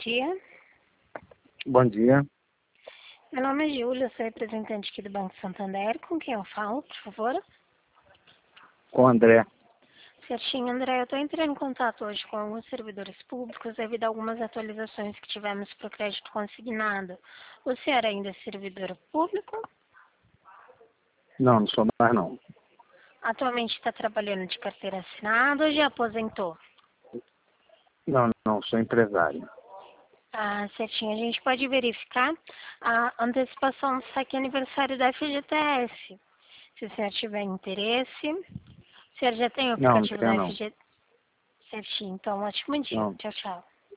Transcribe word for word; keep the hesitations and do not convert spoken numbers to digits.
dia. Bom dia. Meu nome é Júlia, sou representante aqui do Banco Santander. Com quem eu falo, por favor? Com o André. Certinho, André. Eu estou entrando em contato hoje com alguns servidores públicos devido a algumas atualizações que tivemos para o crédito consignado. O senhor ainda é servidor público? Não, não sou mais não. Atualmente está trabalhando de carteira assinada ou já aposentou? Não, não, sou empresário. Ah, certinho. A gente pode verificar a antecipação do saque aniversário da F G T S. Se o senhor tiver interesse. O senhor já tem o Não, não aplicativo da tenho não. F G T S? Certinho. Então, um ótimo dia. Não. Tchau, tchau.